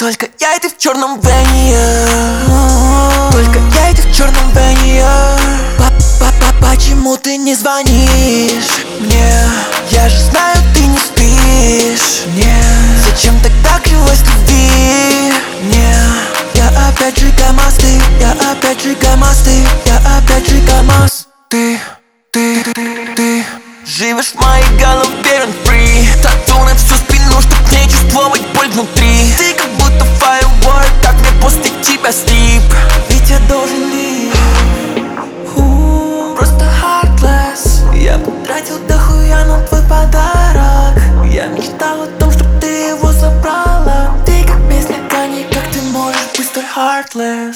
Только я и ты в черном вене. Только я и ты в черном вене. Почему ты не звонишь мне? Я же знаю, ты не спишь. Нет, зачем тогда клялась любви? Нет, я опять сжигаю мосты. Я опять сжигаю мосты. Я опять сжигаю мосты. Ты живешь в моей голове and free. Тату на всю спину, чтоб не чувствовать боль внутри. Ты как будто firework, как мне после тебя sleep. Ведь я должен лишь просто heartless. Я потратил дохуя на твой подарок. Я мечтал о том, чтоб ты его забрала. Ты как песня Кани, как ты можешь быть столь heartless?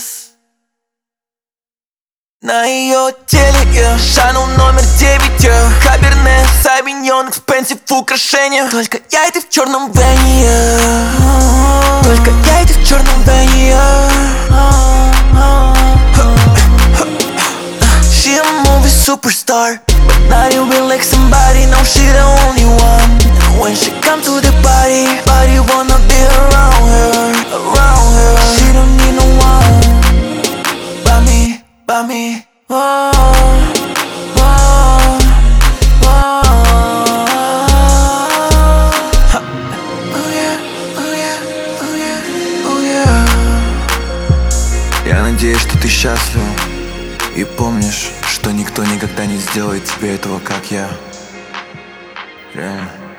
На ее теле Шанел номер 9, Каберне, Савиньон, экспенсив украшения. Только я и ты в черном вене. Только я и ты в черном вене. She a movie superstar, but not you be like somebody. No, she the only one. And when she come to the party, body wanna be around her, around her. She don't need no one but me, by me. Oh, oh, oh. Oh yeah, oh yeah, oh yeah, oh yeah. Я надеюсь, что ты счастлив и помнишь, что никто никогда не сделает тебе этого, как я. Реально.